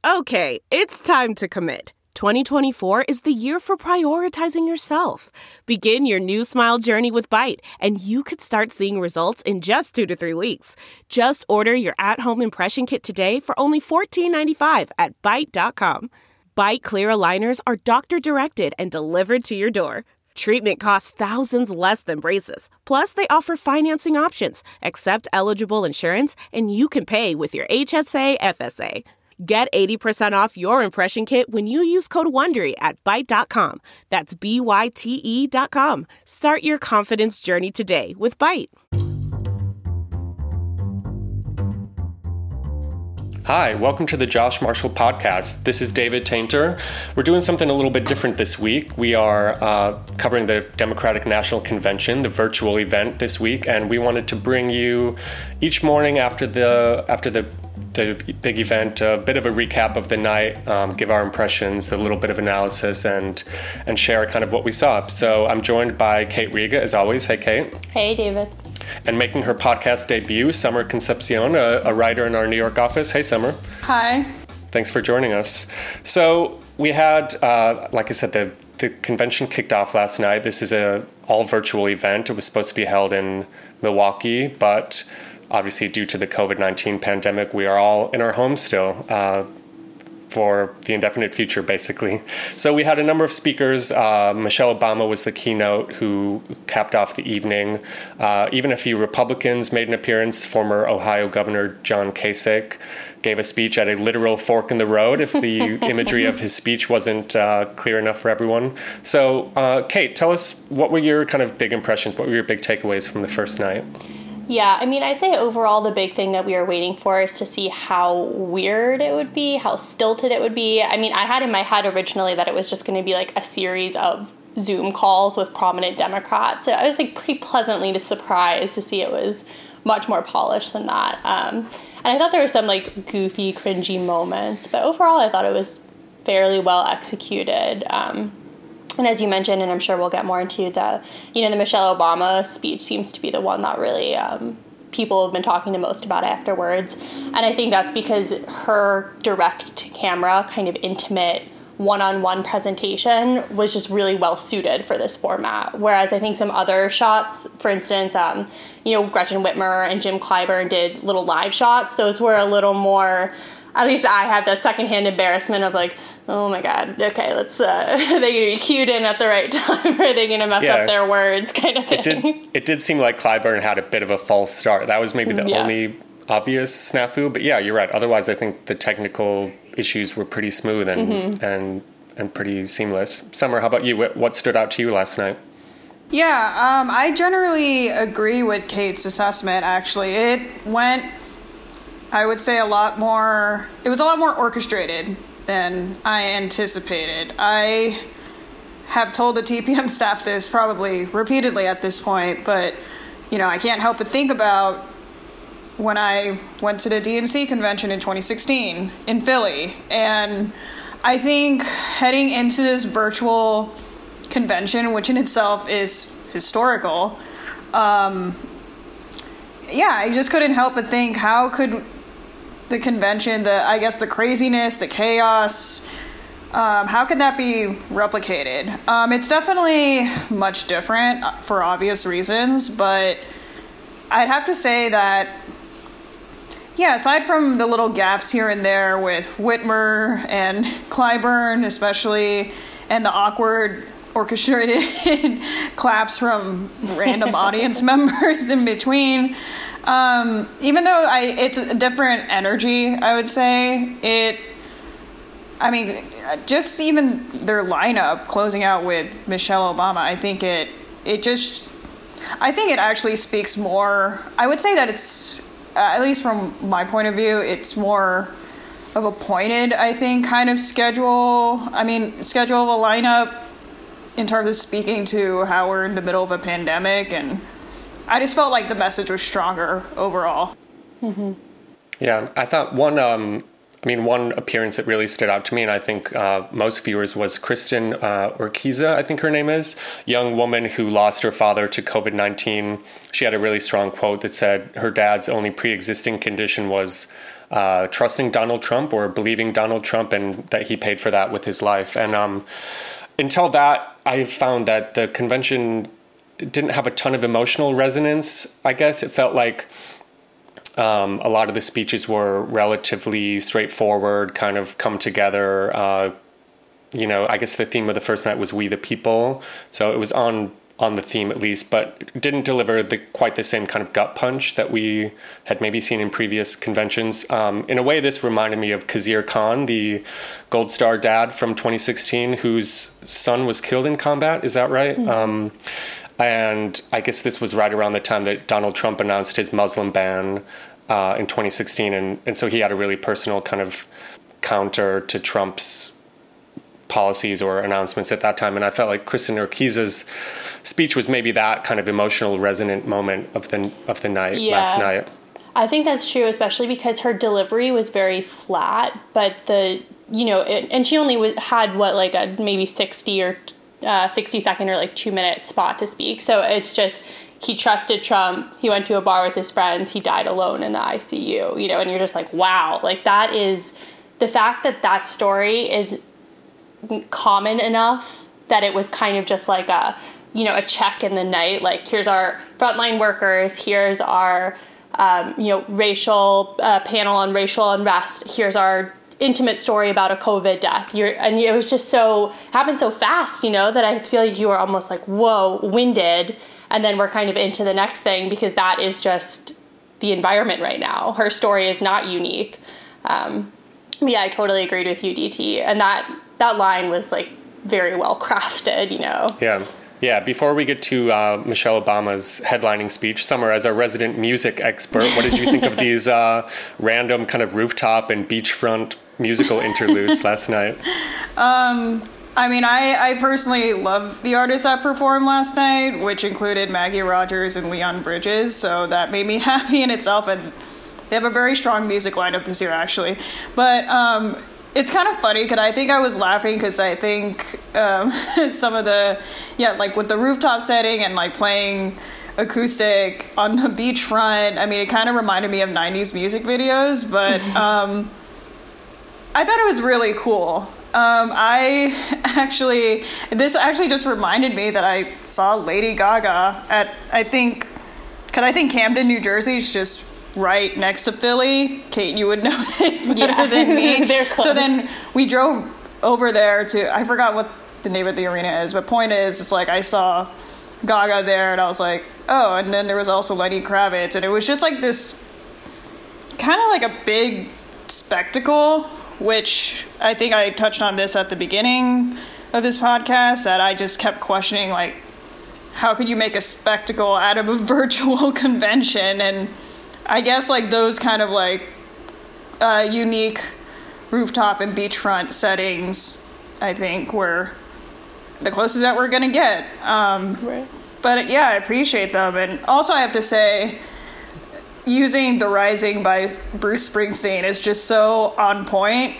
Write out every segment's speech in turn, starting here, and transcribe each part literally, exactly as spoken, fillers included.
Okay, it's time to commit. twenty twenty-four is the year for prioritizing yourself. Begin your new smile journey with Byte, and you could start seeing results in just two to three weeks. Just order your at-home impression kit today for only fourteen ninety-five at byte dot com. Byte clear aligners are doctor-directed and delivered to your door. Treatment costs thousands less than braces. Plus, they offer financing options, accept eligible insurance, and you can pay with your H S A F S A. Get eighty percent off your impression kit when you use code WONDERY at byte dot com. That's B Y T E dot com. Start your confidence journey today with Byte. Hi, welcome to the Josh Marshall Podcast. This is David Tainter. We're doing something a little bit different this week. We are uh, covering the Democratic National Convention, the virtual event this week, and we wanted to bring you each morning after the after the the big event, a bit of a recap of the night, um, give our impressions, a little bit of analysis, and and share kind of what we saw. So I'm joined by Kate Riga, as always. Hey, Kate. Hey, David. And making her podcast debut, Summer Concepcion, a, a writer in our New York office. Hey, Summer. Hi. Thanks for joining us. So we had, uh, like I said, the, the convention kicked off last night. This is a all virtual event. It was supposed to be held in Milwaukee, but obviously, due to the covid nineteen pandemic, we are all in our homes still uh, for the indefinite future, basically. So we had a number of speakers. Uh, Michelle Obama was the keynote who capped off the evening. Uh, even a few Republicans made an appearance. Former Ohio Governor John Kasich gave a speech at a literal fork in the road, if the imagery of his speech wasn't uh, clear enough for everyone. So, uh, Kate, tell us, what were your kind of big impressions? What were your big takeaways from the first night? Yeah, I mean, I'd say overall the big thing that we were waiting for is to see how weird it would be, how stilted it would be. I mean, I had in my head originally that it was just going to be like a series of Zoom calls with prominent Democrats. So I was like pretty pleasantly surprised to see it was much more polished than that. Um, and I thought there were some like goofy, cringy moments, but overall I thought it was fairly well executed. Um, And as you mentioned, and I'm sure we'll get more into the, you know, the Michelle Obama speech seems to be the one that really um, people have been talking the most about afterwards. And I think that's because her direct to camera, kind of intimate, one-on-one presentation was just really well suited for this format. Whereas I think some other shots, for instance, um, you know, Gretchen Whitmer and Jim Clyburn did little live shots. Those were a little more, at least I had that secondhand embarrassment of like, oh my God, okay, let's, uh, are they going to be cued in at the right time? Or are they going to mess yeah. up their words kind of thing? It did, it did seem like Clyburn had a bit of a false start. That was maybe the yeah. only obvious snafu, but yeah, you're right. Otherwise, I think the technical issues were pretty smooth and mm-hmm. and and pretty seamless. Summer, how about you? What, what stood out to you last night? Yeah, um, I generally agree with Kate's assessment, actually. It went, I would say, a lot more, it was a lot more orchestrated than I anticipated. I have told the T P M staff this probably repeatedly at this point, but, you know, I can't help but think about when I went to the D N C convention in twenty sixteen in Philly. And I think heading into this virtual convention, which in itself is historical, um, yeah, I just couldn't help but think, how could the convention, the I guess the craziness, the chaos, um, how could that be replicated? Um, it's definitely much different for obvious reasons, but I'd have to say that, yeah, aside from the little gaffes here and there with Whitmer and Clyburn especially, and the awkward orchestrated claps from random audience members in between, um, even though I, it's a different energy, I would say, it, I mean, just even their lineup closing out with Michelle Obama, I think it, it just, I think it actually speaks more, I would say that it's, Uh, at least from my point of view, it's more of a pointed, I think, kind of schedule. I mean, schedule of a lineup in terms of speaking to how we're in the middle of a pandemic. And I just felt like the message was stronger overall. Mm-hmm. Yeah, I thought one um, I mean, one appearance that really stood out to me, and I think uh, most viewers, was Kristen uh, Urquiza, I think her name is, young woman who lost her father to covid nineteen. She had a really strong quote that said her dad's only pre-existing condition was uh, trusting Donald Trump or believing Donald Trump, and that he paid for that with his life. And um, until that, I found that the convention didn't have a ton of emotional resonance, I guess. It felt like Um, a lot of the speeches were relatively straightforward, kind of come together. Uh, you know, I guess the theme of the first night was "We the People," so it was on on the theme at least, but didn't deliver the quite the same kind of gut punch that we had maybe seen in previous conventions. Um, in a way, this reminded me of Khizr Khan, the Gold Star dad from twenty sixteen, whose son was killed in combat. Is that right? Mm-hmm. Um, And I guess this was right around the time that Donald Trump announced his Muslim ban uh, in twenty sixteen. And, and so he had a really personal kind of counter to Trump's policies or announcements at that time. And I felt like Kristen Urquiza's speech was maybe that kind of emotional, resonant moment of the, of the night, yeah. last night. I think that's true, especially because her delivery was very flat. But the, you know, it, and she only was, had what, like a maybe sixty or Uh, sixty second or like two minute spot to speak. So it's just, he trusted Trump. He went to a bar with his friends. He died alone in the I C U, you know, and you're just like, wow, like that is the fact that that story is common enough that it was kind of just like a, you know, a check in the night. Like, here's our frontline workers. Here's our, um, you know, racial uh, panel on racial unrest. Here's our intimate story about a COVID death. You're, and it was just so, happened so fast, you know, that I feel like you were almost like, whoa, winded. And then we're kind of into the next thing because that is just the environment right now. Her story is not unique. Um, yeah, I totally agreed with you, D T. And that, that line was like very well crafted, you know? Yeah. Yeah, before we get to uh, Michelle Obama's headlining speech, Summer, as our resident music expert, what did you think of these uh, random kind of rooftop and beachfront musical interludes last night? Um, I mean, I, I personally love the artists that performed last night, which included Maggie Rogers and Leon Bridges, so that made me happy in itself, and they have a very strong music lineup this year, actually. But um, it's kind of funny, because I think I was laughing because I think um, some of the, yeah, like with the rooftop setting and like playing acoustic on the beachfront, I mean, it kind of reminded me of nineties music videos, but um, I thought it was really cool. Um, I actually, this actually just reminded me that I saw Lady Gaga at, I think, because I think Camden, New Jersey is just right next to Philly. Kate, you would know this better yeah. than me. They're close. So then we drove over there to, I forgot what the name of the arena is, but point is, it's like I saw Gaga there and I was like, oh, and then there was also Lenny Kravitz, and it was just like this kind of like a big spectacle, which I think I touched on this at the beginning of this podcast, that I just kept questioning, like, how could you make a spectacle out of a virtual convention? And I guess like those kind of like uh, unique rooftop and beachfront settings, I think, were the closest that we're going to get. Um, right. But yeah, I appreciate them. And also I have to say, using The Rising by Bruce Springsteen is just so on point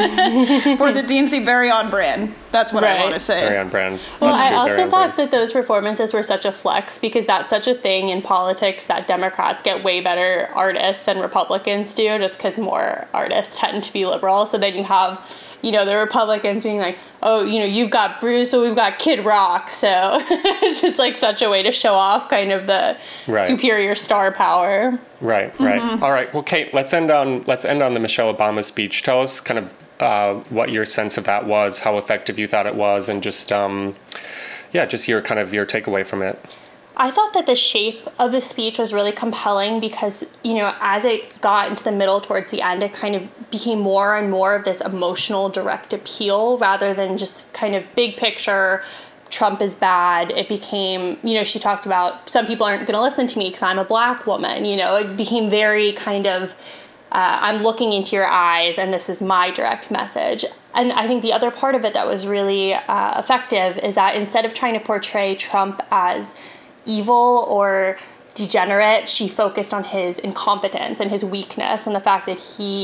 for the D N C, very on brand. That's what right. I want to say. Very on brand. Well, That's I true, also thought that those performances were such a flex because that's such a thing in politics that Democrats get way better artists than Republicans do, just because more artists tend to be liberal. So then you have, you know, the Republicans being like, oh, you know, you've got Bruce, so we've got Kid Rock. So it's just like such a way to show off kind of the right. superior star power. Right, right. Mm-hmm. All right. Well, Kate, let's end on let's end on the Michelle Obama speech. Tell us kind of uh, what your sense of that was, how effective you thought it was, and just um, yeah, just your kind of your takeaway from it. I thought that the shape of the speech was really compelling because, you know, as it got into the middle towards the end, it kind of became more and more of this emotional direct appeal rather than just kind of big picture, Trump is bad. It became, you know, she talked about some people aren't going to listen to me because I'm a black woman. You know, it became very kind of, uh, I'm looking into your eyes and this is my direct message. And I think the other part of it that was really uh, effective is that instead of trying to portray Trump as evil or degenerate, she focused on his incompetence and his weakness and the fact that he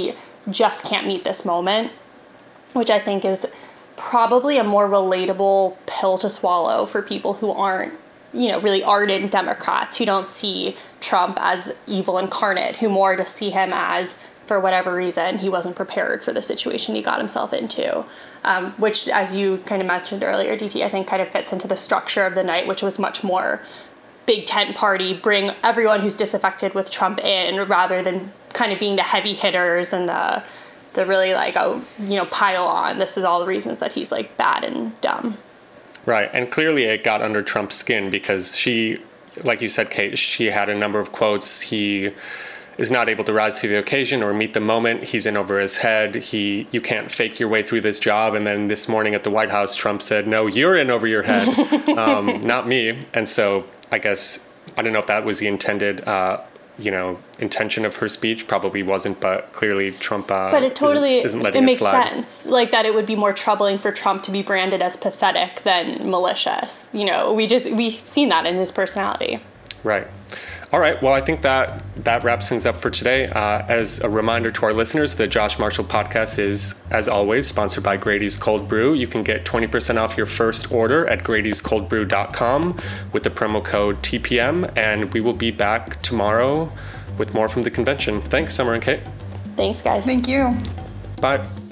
just can't meet this moment, which I think is probably a more relatable pill to swallow for people who aren't, you know, really ardent Democrats, who don't see Trump as evil incarnate, who more just see him as, for whatever reason, he wasn't prepared for the situation he got himself into, um, which, as you kind of mentioned earlier, D T, I think kind of fits into the structure of the night, which was much more big tent party, bring everyone who's disaffected with Trump in, rather than kind of being the heavy hitters and the the really like, oh, you know, pile on. This is all the reasons that he's like bad and dumb. Right. And clearly it got under Trump's skin because she, like you said, Kate, she had a number of quotes. He is not able to rise to the occasion or meet the moment. He's in over his head. He, you can't fake your way through this job. And then this morning at the White House, Trump said, no, you're in over your head, um, not me. And so I guess, I don't know if that was the intended, uh, you know, intention of her speech. Probably wasn't, but clearly Trump uh, but it totally isn't, isn't letting it it makes slide. sense, like that it would be more troubling for Trump to be branded as pathetic than malicious. You know, we just we've seen that in his personality. Right. All right. Well, I think that that wraps things up for today. Uh, as a reminder to our listeners, the Josh Marshall podcast is, as always, sponsored by Grady's Cold Brew. You can get twenty percent off your first order at gradys cold brew dot com with the promo code T P M, and we will be back tomorrow with more from the convention. Thanks, Summer and Kate. Thanks, guys. Thank you. Bye.